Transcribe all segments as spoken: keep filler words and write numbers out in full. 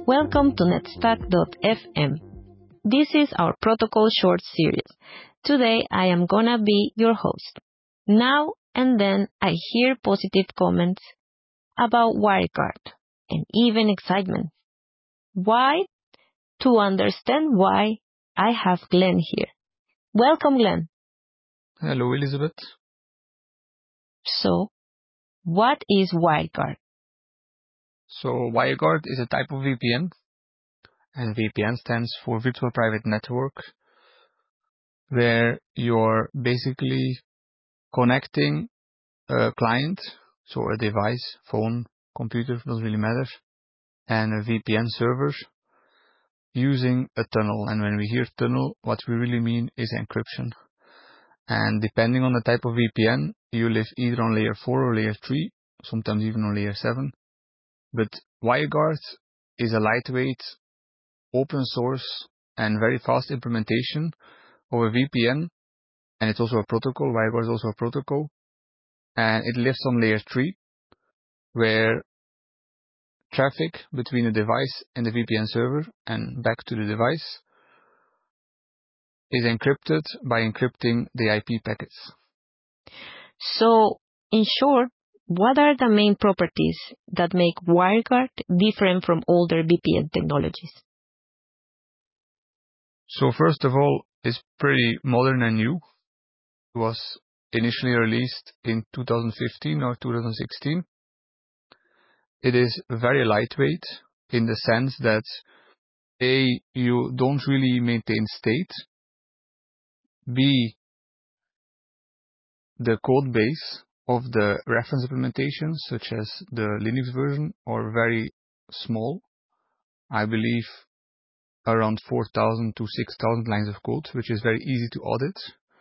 Welcome to netstack dot f m. This is our protocol short series. Today I am gonna be your host. Now and then I hear positive comments about Wirecard and even excitement. Why? To understand why, I have Glenn here. Welcome, Glenn. Hello, Elizabeth. So, what is Wirecard? So, Wirecard is a type of V P N, and V P N stands for Virtual Private Network, where you're basically connecting a client, so a device, phone, computer, doesn't really matter, and a V P N server using a tunnel. And when we hear tunnel, what we really mean is encryption. And depending on the type of V P N, you live either on layer four or layer three, sometimes even on layer seven. But WireGuard is a lightweight, open source, and very fast implementation of a V P N, and it's also a protocol. WireGuard is also a protocol, and it lives on layer three, where traffic between the device and the V P N server and back to the device is encrypted by encrypting the I P packets. So, in short, what are the main properties that make WireGuard different from older V P N technologies? So first of all, it's pretty modern and new. It was initially released in two thousand fifteen or two thousand sixteen. It is very lightweight in the sense that A, you don't really maintain state. B, the code base of the reference implementations, such as the Linux version, are very small. I believe around four thousand to six thousand lines of code, which is very easy to audit.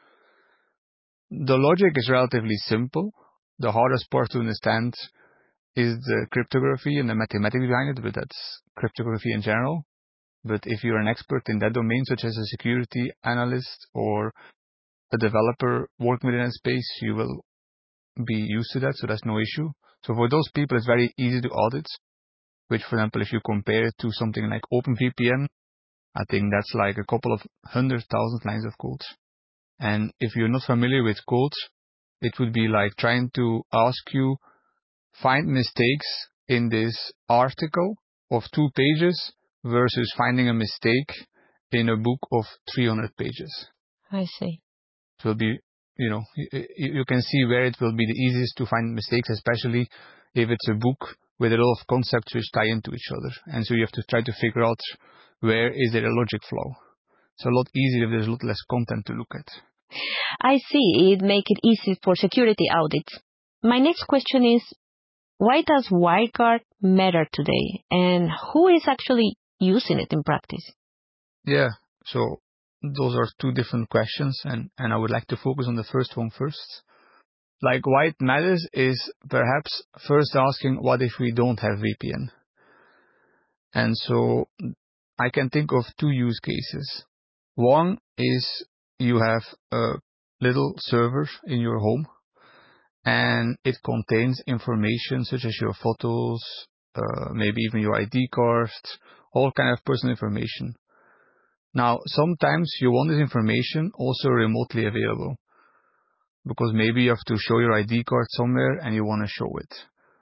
The logic is relatively simple. The hardest part to understand is the cryptography and the mathematics behind it, but that's cryptography in general. But if you're an expert in that domain, such as a security analyst or a developer working within that space, you will be used to that, so that's no issue. So for those people, it's very easy to audit, which, for example, if you compare it to something like OpenVPN, I think that's like a couple of hundred thousand lines of code. And if you're not familiar with code, it would be like trying to ask you, find mistakes in this article of two pages versus finding a mistake in a book of three hundred pages. I see. It will be, you know, you, you can see where it will be the easiest to find mistakes, especially if it's a book with a lot of concepts which tie into each other. And so you have to try to figure out where is there a logic flow. It's a lot easier if there's a lot less content to look at. I see. It makes it easy for security audits. My next question is, why does WireGuard matter today, and who is actually using it in practice? Yeah, so those are two different questions, and, and I would like to focus on the first one first. Like, why it matters is perhaps first asking, what if we don't have V P N? And so I can think of two use cases. One is you have a little server in your home, and it contains information such as your photos, uh, maybe even your I D card, all kind of personal information. Now, sometimes you want this information also remotely available, because maybe you have to show your I D card somewhere and you want to show it.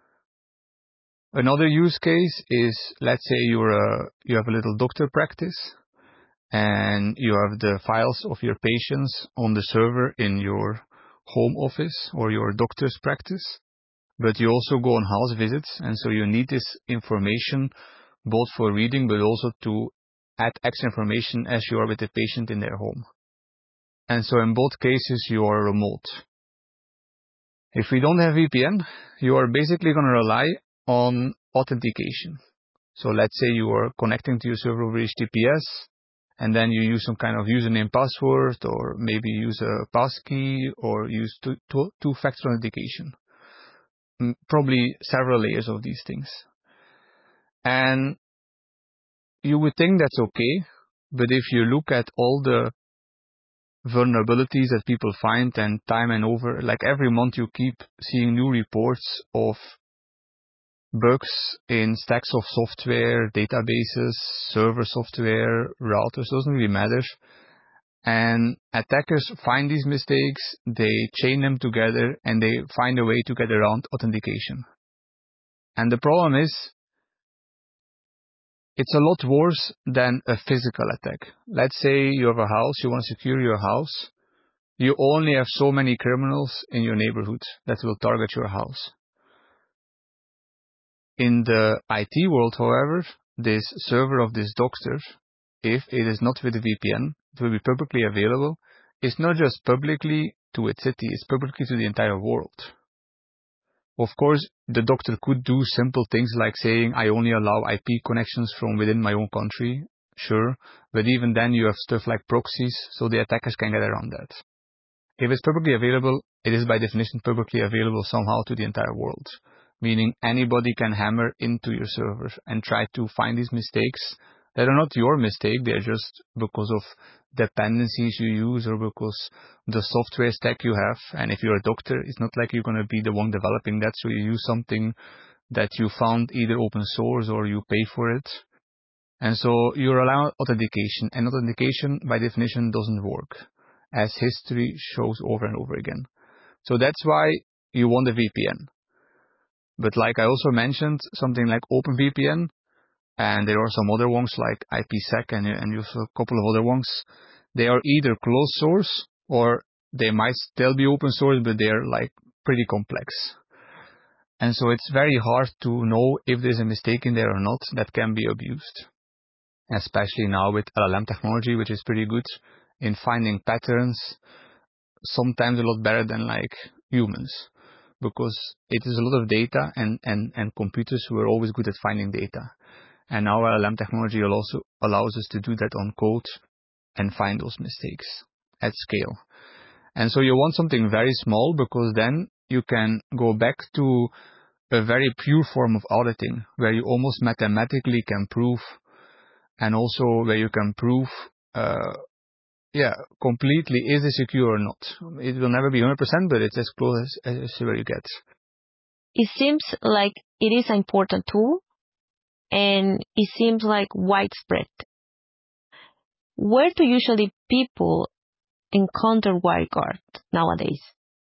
Another use case is, let's say you're a, you have a little doctor practice, and you have the files of your patients on the server in your home office or your doctor's practice, but you also go on house visits, and so you need this information both for reading but also to add extra information as you are with the patient in their home. And so in both cases you are remote. If we don't have V P N, you are basically going to rely on authentication. So let's say you are connecting to your server over H T T P S, and then you use some kind of username password, or maybe use a passkey, or use two, two, two-factor authentication. Probably several layers of these things. And you would think that's okay, but if you look at all the vulnerabilities that people find, and time and over, like every month you keep seeing new reports of bugs in stacks of software, databases, server software, routers, doesn't really matter. And attackers find these mistakes, they chain them together, and they find a way to get around authentication. And the problem is, it's a lot worse than a physical attack. Let's say you have a house, you want to secure your house. You only have so many criminals in your neighborhood that will target your house. In the I T world, however, this server of this doctor, if it is not with a V P N, it will be publicly available. It's not just publicly to its city, it's publicly to the entire world. Of course, the doctor could do simple things like saying, I only allow I P connections from within my own country, sure, but even then you have stuff like proxies, so the attackers can get around that. If it's publicly available, it is by definition publicly available somehow to the entire world, meaning anybody can hammer into your server and try to find these mistakes that are not your mistake, they're just because of dependencies you use or because the software stack you have. And if you're a doctor, it's not like you're going to be the one developing that, so you use something that you found either open source or you pay for it. And so you're allowed authentication, and authentication by definition doesn't work, as history shows over and over again. So that's why you want a V P N. But like I also mentioned, something like OpenVPN, and there are some other ones like IPsec and, and also a couple of other ones, they are either closed source or they might still be open source, but they're like pretty complex. And so it's very hard to know if there's a mistake in there or not that can be abused. Especially now with L L M technology, which is pretty good in finding patterns, sometimes a lot better than like humans, because it is a lot of data and, and, and computers were always good at finding data. And now L L M technology also allows us to do that on code and find those mistakes at scale. And so you want something very small, because then you can go back to a very pure form of auditing where you almost mathematically can prove, and also where you can prove, uh, yeah, completely, is it secure or not? It will never be one hundred percent, but it's as close as, as where you get. It seems like it is an important tool, and it seems like widespread. Where do usually people encounter WireGuard nowadays?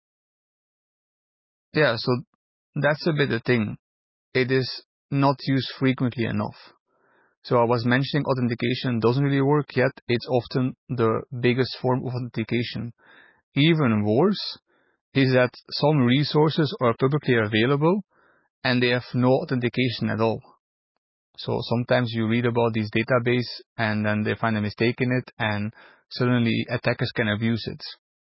Yeah, so that's a bit the thing. It is not used frequently enough. So I was mentioning authentication doesn't really work yet. It's often the biggest form of authentication. Even worse is that some resources are publicly available and they have no authentication at all. So sometimes you read about these database and then they find a mistake in it and suddenly attackers can abuse it.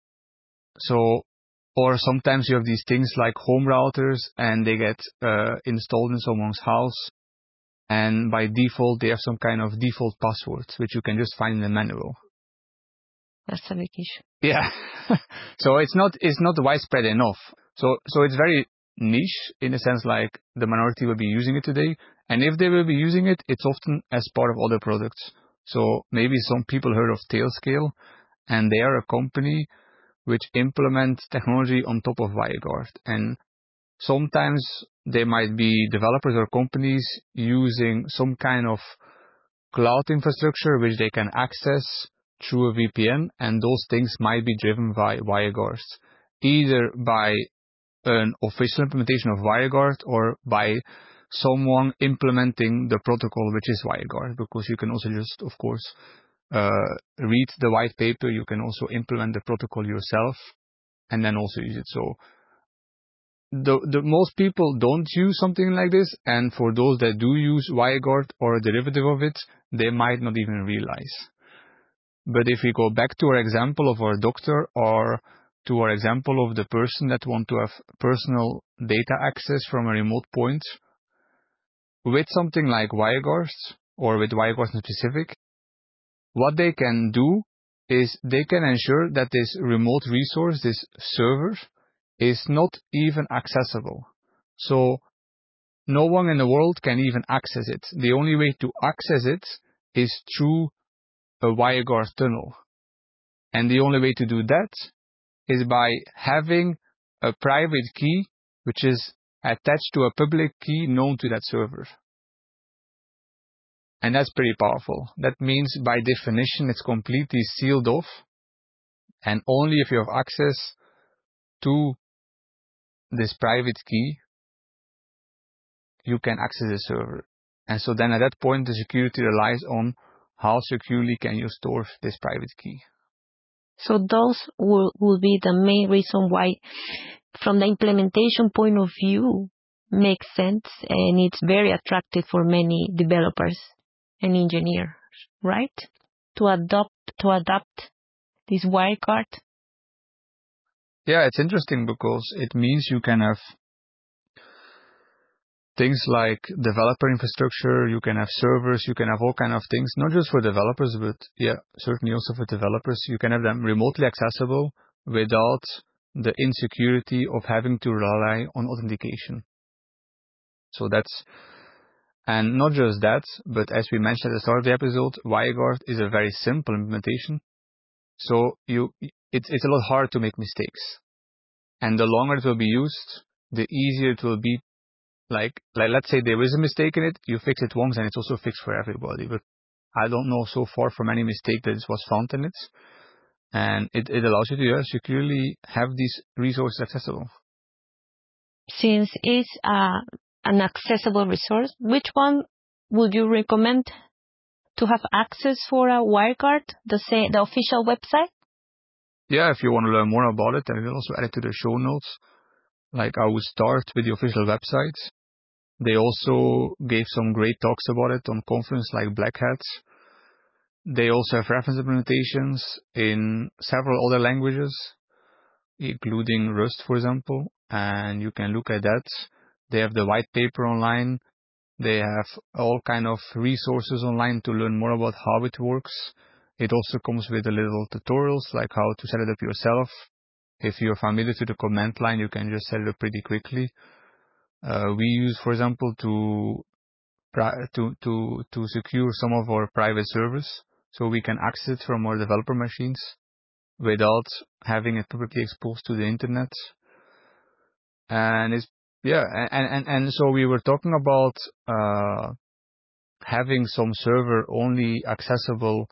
So, or sometimes you have these things like home routers and they get uh, installed in someone's house, and by default they have some kind of default password which you can just find in the manual. That's a big issue. Yeah. So it's not it's not widespread enough. So so it's very niche in the sense like the minority will be using it today, and if they will be using it, it's often as part of other products. So maybe some people heard of Tailscale, and they are a company which implements technology on top of WireGuard. And sometimes they might be developers or companies using some kind of cloud infrastructure which they can access through a V P N, and those things might be driven by WireGuard, either by an official implementation of WireGuard or by someone implementing the protocol which is WireGuard, because you can also just, of course, uh, read the white paper, you can also implement the protocol yourself and then also use it. So the, the most people don't use something like this, and for those that do use WireGuard or a derivative of it, they might not even realize. But if we go back to our example of our doctor, or to our example of the person that want to have personal data access from a remote point, with something like WireGuard, or with WireGuard in specific, what they can do is they can ensure that this remote resource, this server, is not even accessible. So no one in the world can even access it. The only way to access it is through a WireGuard tunnel. And the only way to do that is by having a private key, which is attached to a public key known to that server. And that's pretty powerful. That means by definition it's completely sealed off, and only if you have access to this private key you can access the server. And so then at that point the security relies on how securely can you store this private key. So those will, will be the main reason why, from the implementation point of view, makes sense, and it's very attractive for many developers and engineers, right? To adopt to adapt this WireGuard. Yeah, it's interesting because it means you can have things like developer infrastructure, you can have servers, you can have all kind of things, not just for developers, but yeah, certainly also for developers. You can have them remotely accessible without the insecurity of having to rely on authentication. So that's, and not just that, but as we mentioned at the start of the episode, WireGuard is a very simple implementation. So you, it's, it's a lot harder to make mistakes. And the longer it will be used, the easier it will be. Like, like, let's say there is a mistake in it, you fix it once and it's also fixed for everybody. But I don't know so far from any mistake that was found in it. And it, it allows you to yeah, securely have these resources accessible. Since it's uh, an accessible resource, which one would you recommend to have access for a WireGuard, the, say, the official website? Yeah, if you want to learn more about it, I will also add it to the show notes. Like, I would start with the official website. They also gave some great talks about it on conferences like Black Hat. They also have reference implementations in several other languages, including Rust, for example, and you can look at that. They have the white paper online. They have all kind of resources online to learn more about how it works. It also comes with a little tutorials, like how to set it up yourself. If you're familiar to the command line, you can just set it up pretty quickly. Uh, we use, for example, to, to, to, to secure some of our private servers, so we can access it from our developer machines without having it publicly exposed to the internet. And it's, yeah, and, and, and so we were talking about, uh, having some server only accessible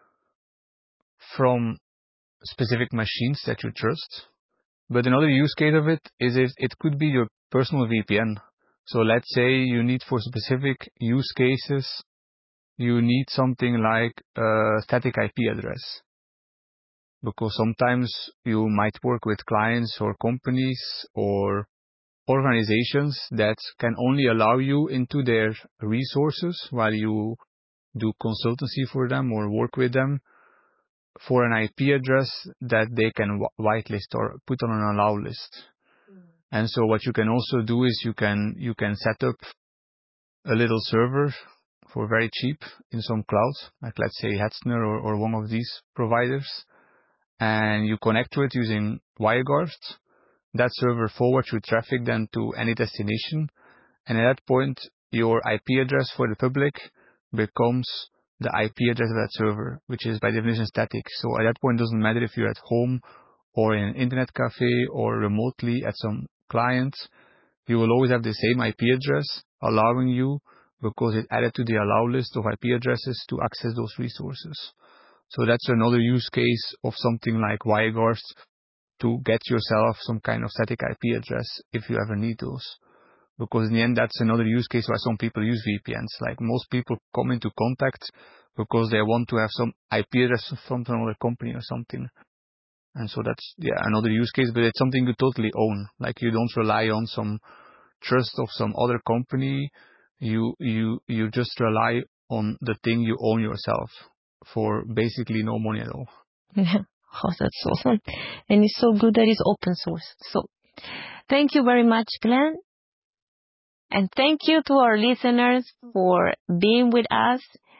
from specific machines that you trust. But another use case of it is if it could be your personal V P N. So let's say you need for specific use cases, you need something like a static I P address. Because sometimes you might work with clients or companies or organizations that can only allow you into their resources while you do consultancy for them or work with them for an I P address that they can whitelist or put on an allow list. And so what you can also do is you can you can set up a little server for very cheap in some cloud, like let's say Hetzner or, or one of these providers, and you connect to it using WireGuard. That server forwards your traffic then to any destination, and at that point your I P address for the public becomes the I P address of that server, which is by definition static. So at that point it doesn't matter if you're at home or in an internet cafe or remotely at some client, you will always have the same I P address, allowing you, because it added to the allow list of I P addresses, to access those resources. So that's another use case of something like WireGuard, to get yourself some kind of static I P address if you ever need those. Because in the end, that's another use case why some people use V P Ns. Like, most people come into contact because they want to have some I P address from another company or something. And so that's, yeah, another use case, but it's something you totally own. Like, you don't rely on some trust of some other company. You, you, you just rely on the thing you own yourself for basically no money at all. Yeah. Oh, that's awesome. And it's so good that it's open source. So thank you very much, Glenn. And thank you to our listeners for being with us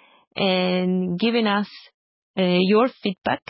and giving us uh, your feedback.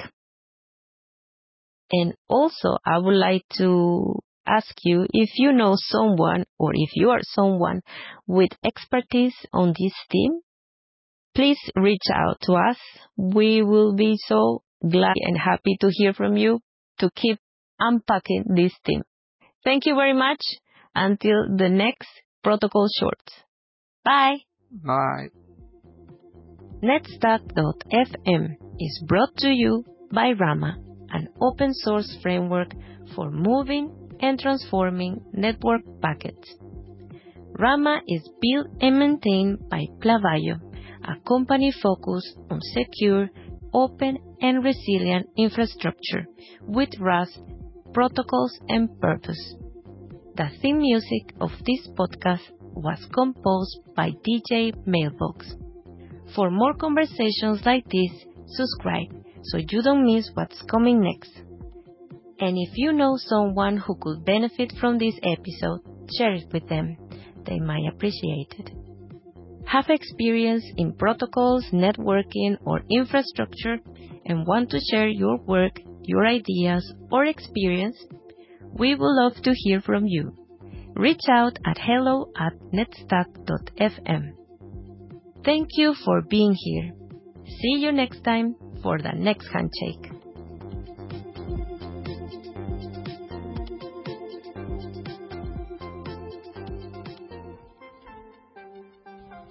And also, I would like to ask you if you know someone, or if you are someone with expertise on this theme, please reach out to us. We will be so glad and happy to hear from you to keep unpacking this theme. Thank you very much. Until the next Protocol Shorts. Bye! Bye! netstack dot f m is brought to you by Rama, an open source framework for moving and transforming network packets. Rama is built and maintained by Plavayo, a company focused on secure, open, and resilient infrastructure with Rust, protocols, and purpose. The theme music of this podcast was composed by D J Mailbox. For more conversations like this, subscribe so you don't miss what's coming next. And if you know someone who could benefit from this episode, share it with them. They might appreciate it. Have experience in protocols, networking, or infrastructure and want to share your work, your ideas, or experience? We would love to hear from you. Reach out at hello at netstack dot f m. Thank you for being here. See you next time for the next handshake.